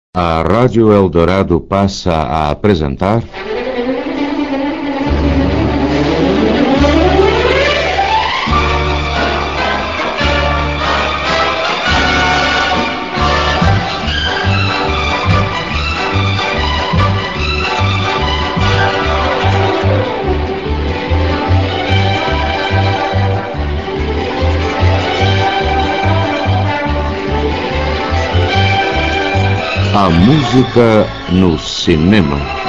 A Rádio Eldorado passa a apresentar... A música no cinema.